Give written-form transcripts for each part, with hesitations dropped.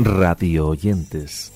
Radio oyentes.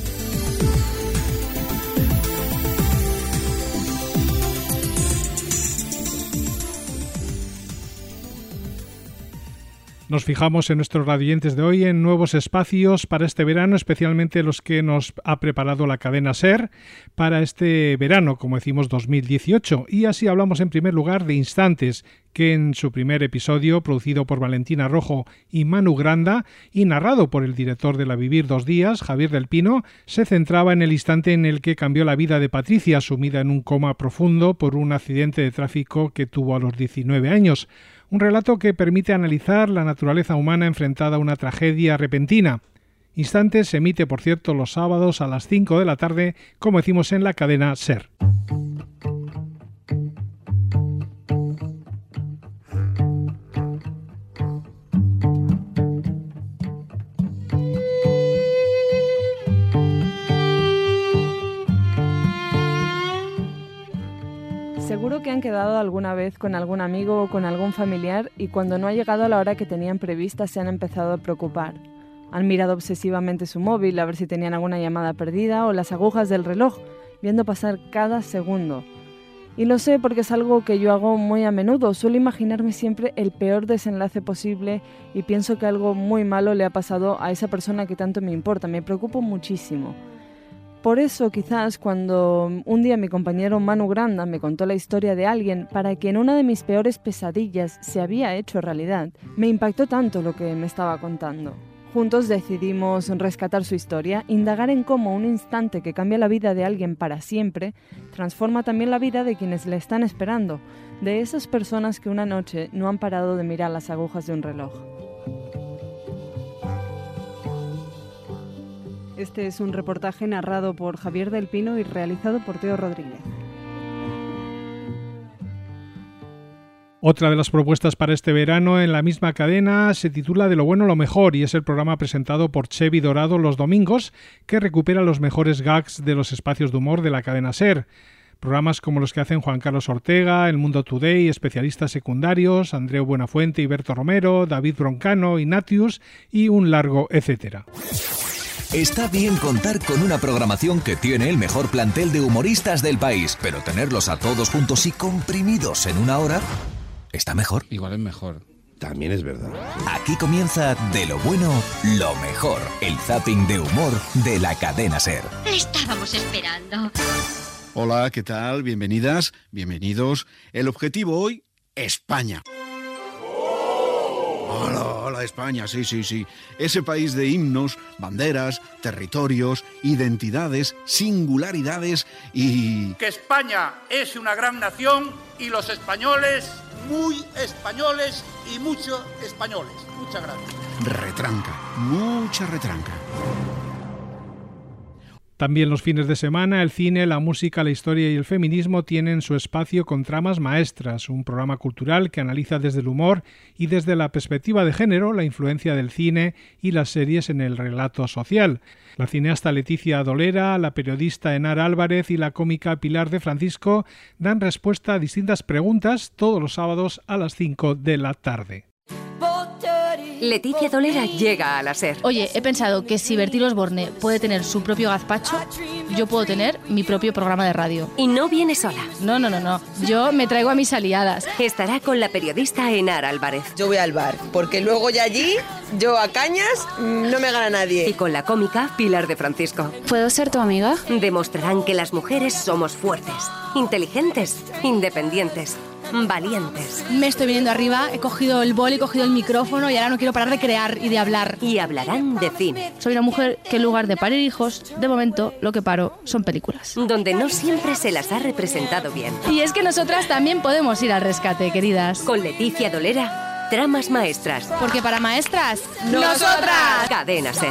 Nos fijamos en nuestros radioyentes de hoy en nuevos espacios para este verano, especialmente los que nos ha preparado la cadena SER para este verano, como decimos 2018. Y así hablamos en primer lugar de Instantes, que en su primer episodio, producido por Valentina Rojo y Manu Granda y narrado por el director de La Vivir 2 días, Javier del Pino, se centraba en el instante en el que cambió la vida de Patricia, sumida en un coma profundo por un accidente de tráfico que tuvo a los 19 años. Un relato que permite analizar la naturaleza humana enfrentada a una tragedia repentina. Instantes se emite, por cierto, los sábados a las 5 de la tarde, como decimos en la cadena SER. Seguro que han quedado alguna vez con algún amigo o con algún familiar y cuando no ha llegado a la hora que tenían prevista se han empezado a preocupar. Han mirado obsesivamente su móvil a ver si tenían alguna llamada perdida o las agujas del reloj, viendo pasar cada segundo. Y lo sé porque es algo que yo hago muy a menudo. Suelo imaginarme siempre el peor desenlace posible y pienso que algo muy malo le ha pasado a esa persona que tanto me importa. Me preocupo muchísimo. Por eso, quizás, cuando un día mi compañero Manu Granda me contó la historia de alguien para quien una de mis peores pesadillas se había hecho realidad, me impactó tanto lo que me estaba contando. Juntos decidimos rescatar su historia, indagar en cómo un instante que cambia la vida de alguien para siempre transforma también la vida de quienes le están esperando, de esas personas que una noche no han parado de mirar las agujas de un reloj. Este es un reportaje narrado por Javier del Pino y realizado por Teo Rodríguez. Otra de las propuestas para este verano en la misma cadena se titula De lo bueno lo mejor y es el programa presentado por Chevi Dorado los domingos que recupera los mejores gags de los espacios de humor de la cadena SER. Programas como los que hacen Juan Carlos Ortega, El Mundo Today, especialistas secundarios, Andreu Buenafuente y Berto Romero, David Broncano, Ignatius y un largo etcétera. Está bien contar con una programación que tiene el mejor plantel de humoristas del país, pero tenerlos a todos juntos y comprimidos en una hora está mejor. Igual es mejor. También es verdad. Aquí comienza De lo bueno, lo mejor, el zapping de humor de la cadena SER. Le estábamos esperando. Hola, ¿qué tal? Bienvenidas, bienvenidos. El objetivo hoy, España. Hola, España, sí. Ese país de himnos, banderas, territorios, identidades, singularidades y... Que España es una gran nación y los españoles, muy españoles y muchos españoles. Muchas gracias. Retranca, mucha retranca. También los fines de semana, el cine, la música, la historia y el feminismo tienen su espacio con Tramas Maestras, un programa cultural que analiza desde el humor y desde la perspectiva de género la influencia del cine y las series en el relato social. La cineasta Leticia Dolera, la periodista Enara Álvarez y la cómica Pilar de Francisco dan respuesta a distintas preguntas todos los sábados a las 5 de la tarde. Leticia Dolera llega a la SER. Oye, he pensado que si Bertil Osborne puede tener su propio gazpacho, yo puedo tener mi propio programa de radio. Y no viene sola. No. Yo me traigo a mis aliadas. Estará con la periodista Enara Álvarez. Yo voy al bar, porque luego ya allí, yo a cañas, no me gana nadie. Y con la cómica Pilar de Francisco. ¿Puedo ser tu amiga? Demostrarán que las mujeres somos fuertes, inteligentes, independientes, valientes. Me estoy viniendo arriba, he cogido el boli, he cogido el micrófono y ahora no quiero parar de crear y de hablar. Y hablarán de cine. Soy una mujer que en lugar de parir hijos, de momento lo que paro son películas. Donde no siempre se las ha representado bien. Y es que nosotras también podemos ir al rescate, queridas. Con Leticia Dolera, Tramas Maestras. Porque para maestras, ¡nosotras! Cadena SER.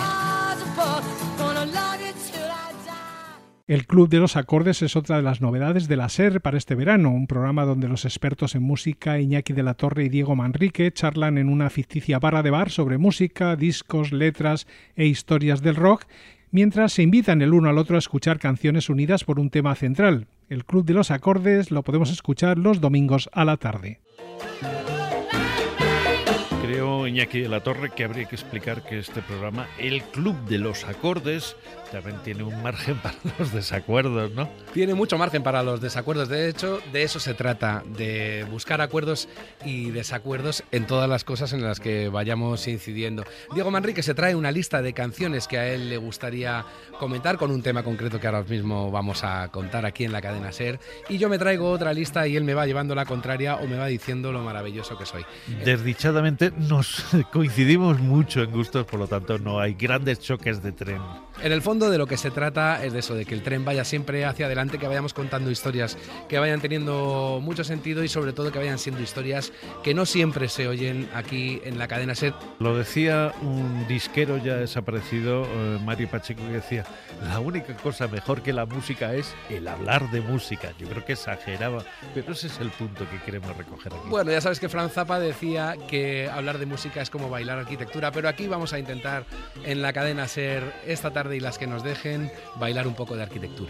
El Club de los Acordes es otra de las novedades de la SER para este verano, un programa donde los expertos en música Iñaki de la Torre y Diego Manrique charlan en una ficticia barra de bar sobre música, discos, letras e historias del rock, mientras se invitan el uno al otro a escuchar canciones unidas por un tema central. El Club de los Acordes lo podemos escuchar los domingos a la tarde. Creo Iñaki de la Torre, que habría que explicar que este programa, el Club de los Acordes, también tiene un margen para los desacuerdos, ¿no? Tiene mucho margen para los desacuerdos. De hecho, de eso se trata, de buscar acuerdos y desacuerdos en todas las cosas en las que vayamos incidiendo. Diego Manrique se trae una lista de canciones que a él le gustaría comentar con un tema concreto que ahora mismo vamos a contar aquí en la cadena SER, y yo me traigo otra lista y él me va llevando la contraria o me va diciendo lo maravilloso que soy. Desdichadamente nos coincidimos mucho en gustos, por lo tanto no hay grandes choques de tren. En el fondo de lo que se trata es de eso, de que el tren vaya siempre hacia adelante, que vayamos contando historias que vayan teniendo mucho sentido y sobre todo que vayan siendo historias que no siempre se oyen aquí en la cadena SER. Lo decía un disquero ya desaparecido, Mario Pacheco, que decía: la única cosa mejor que la música es el hablar de música. Yo creo que exageraba, pero ese es el punto que queremos recoger aquí. Bueno, ya sabes que Franz Zappa decía que hablar de música es como bailar arquitectura, pero aquí vamos a intentar en la cadena SER esta tarde y las que nos dejen bailar un poco de arquitectura.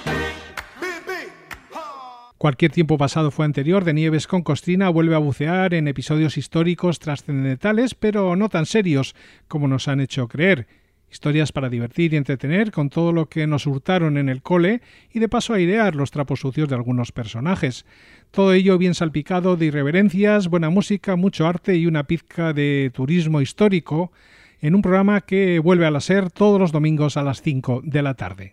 Cualquier tiempo pasado fue anterior. De Nieves con Costrina vuelve a bucear en episodios históricos trascendentales, pero no tan serios como nos han hecho creer. Historias para divertir y entretener con todo lo que nos hurtaron en el cole y de paso airear los trapos sucios de algunos personajes. Todo ello bien salpicado de irreverencias, buena música, mucho arte y una pizca de turismo histórico en un programa que vuelve a la SER todos los domingos a las 5 de la tarde.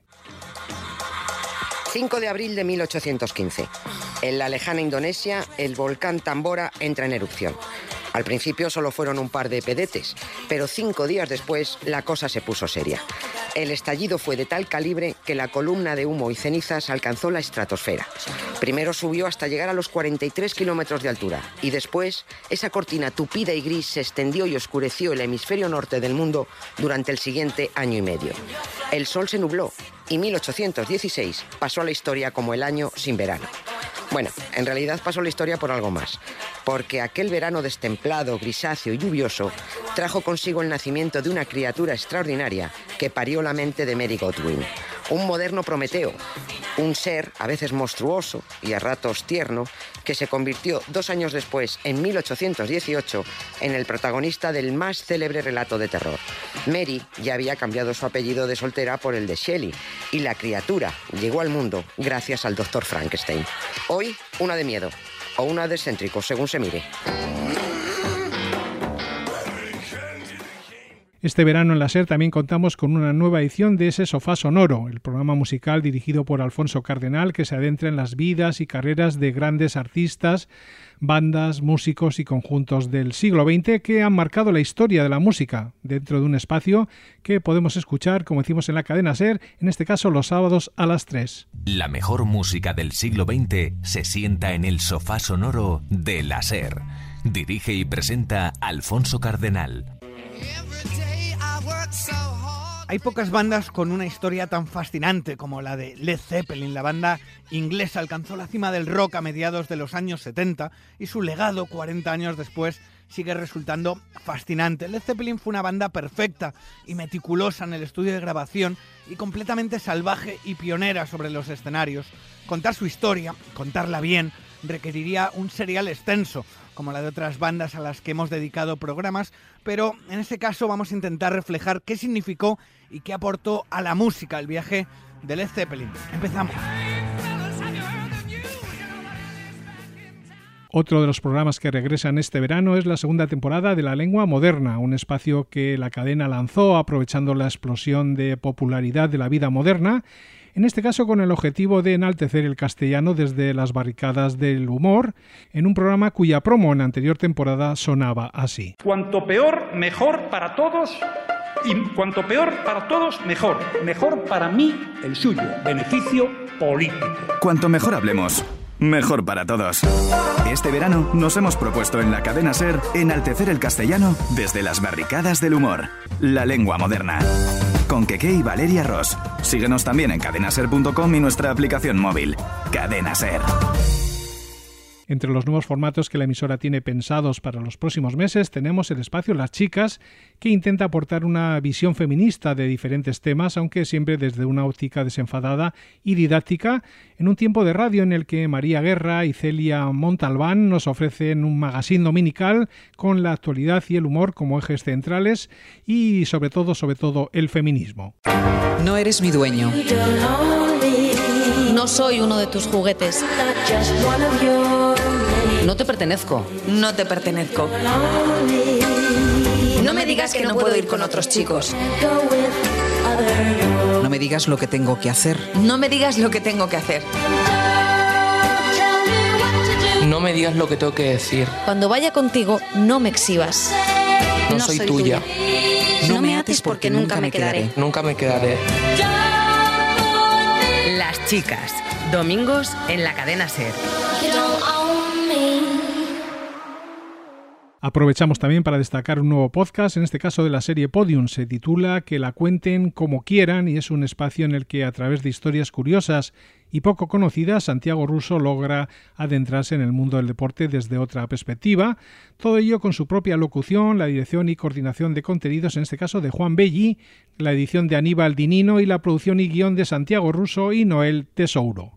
5 de abril de 1815. En la lejana Indonesia, el volcán Tambora entra en erupción. Al principio solo fueron un par de pedetes, pero 5 días después la cosa se puso seria. El estallido fue de tal calibre que la columna de humo y cenizas alcanzó la estratosfera. Primero subió hasta llegar a los 43 kilómetros de altura y después esa cortina tupida y gris se extendió y oscureció el hemisferio norte del mundo durante el siguiente año y medio. El sol se nubló y 1816 pasó a la historia como el año sin verano. Bueno, en realidad pasó la historia por algo más, porque aquel verano destemplado, grisáceo y lluvioso trajo consigo el nacimiento de una criatura extraordinaria que parió la mente de Mary Godwin. Un moderno Prometeo, un ser a veces monstruoso y a ratos tierno, que se convirtió 2 años después, en 1818, en el protagonista del más célebre relato de terror. Mary ya había cambiado su apellido de soltera por el de Shelley, y la criatura llegó al mundo gracias al Dr. Frankenstein. Hoy, una de miedo, o una de excéntrico, según se mire. Este verano en la SER también contamos con una nueva edición de ese Sofá Sonoro, el programa musical dirigido por Alfonso Cardenal, que se adentra en las vidas y carreras de grandes artistas, bandas, músicos y conjuntos del siglo XX que han marcado la historia de la música, dentro de un espacio que podemos escuchar, como decimos en la cadena SER, en este caso los sábados a las 3. La mejor música del siglo XX se sienta en el Sofá Sonoro de la SER. Dirige y presenta Alfonso Cardenal. Hay pocas bandas con una historia tan fascinante como la de Led Zeppelin. La banda inglesa alcanzó la cima del rock a mediados de los años 70 y su legado 40 años después sigue resultando fascinante. Led Zeppelin fue una banda perfecta y meticulosa en el estudio de grabación y completamente salvaje y pionera sobre los escenarios. Contar su historia, contarla bien, requeriría un serial extenso, como la de otras bandas a las que hemos dedicado programas, pero en este caso vamos a intentar reflejar qué significó y qué aportó a la música el viaje de Led Zeppelin. Empezamos. Otro de los programas que regresan este verano es la segunda temporada de La Lengua Moderna, un espacio que la cadena lanzó aprovechando la explosión de popularidad de la vida moderna, en este caso con el objetivo de enaltecer el castellano desde las barricadas del humor, en un programa cuya promo en la anterior temporada sonaba así. Cuanto peor, mejor para todos, y cuanto peor para todos, mejor. Mejor para mí, el suyo. Beneficio político. Cuanto mejor hablemos, mejor para todos. Este verano nos hemos propuesto en la cadena SER enaltecer el castellano desde las barricadas del humor. La Lengua Moderna. Con Keke y Valeria Ross. Síguenos también en cadenaser.com y nuestra aplicación móvil. Cadena SER. Entre los nuevos formatos que la emisora tiene pensados para los próximos meses tenemos el espacio Las Chicas, que intenta aportar una visión feminista de diferentes temas, aunque siempre desde una óptica desenfadada y didáctica, en un tiempo de radio en el que María Guerra y Celia Montalbán nos ofrecen un magazine dominical con la actualidad y el humor como ejes centrales y sobre todo el feminismo. No eres mi dueño. No soy uno de tus juguetes. No te pertenezco. No te pertenezco. No me digas que no puedo ir con otros chicos. No me digas lo que tengo que hacer. No me digas lo que tengo que hacer. No me digas lo que tengo que decir. Cuando vaya contigo, no me exhibas. No soy tuya. No me ates porque nunca me quedaré. Nunca me quedaré. Las Chicas, domingos en la cadena SER. Aprovechamos también para destacar un nuevo podcast, en este caso de la serie Podium. Se titula Que la cuenten como quieran y es un espacio en el que a través de historias curiosas y poco conocidas, Santiago Russo logra adentrarse en el mundo del deporte desde otra perspectiva. Todo ello con su propia locución, la dirección y coordinación de contenidos, en este caso de Juan Belli, la edición de Aníbal Dinino y la producción y guión de Santiago Russo y Noel Tesouro.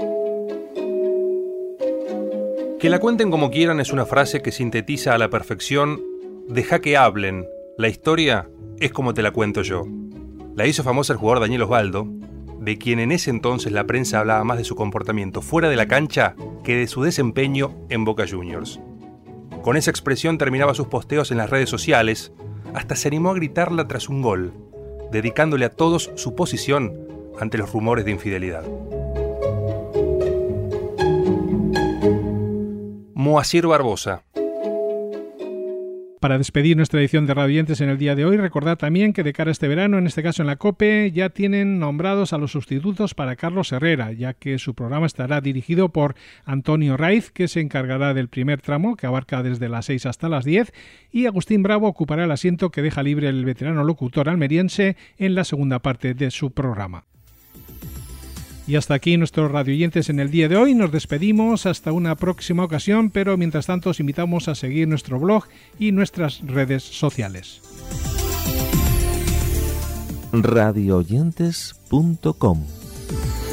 Que la cuenten como quieran es una frase que sintetiza a la perfección "deja que hablen, la historia es como te la cuento yo". La hizo famosa el jugador Daniel Osvaldo, de quien en ese entonces la prensa hablaba más de su comportamiento fuera de la cancha que de su desempeño en Boca Juniors. Con esa expresión terminaba sus posteos en las redes sociales, hasta se animó a gritarla tras un gol, dedicándole a todos su posición ante los rumores de infidelidad. Moacir Barbosa. Para despedir nuestra edición de Radiantes en el día de hoy, recordad también que de cara a este verano, en este caso en la COPE, ya tienen nombrados a los sustitutos para Carlos Herrera, ya que su programa estará dirigido por Antonio Raiz, que se encargará del primer tramo, que abarca desde las 6 hasta las 10, y Agustín Bravo ocupará el asiento que deja libre el veterano locutor almeriense en la segunda parte de su programa. Y hasta aquí nuestros radioyentes en el día de hoy. Nos despedimos hasta una próxima ocasión, pero mientras tanto os invitamos a seguir nuestro blog y nuestras redes sociales. radioyentes.com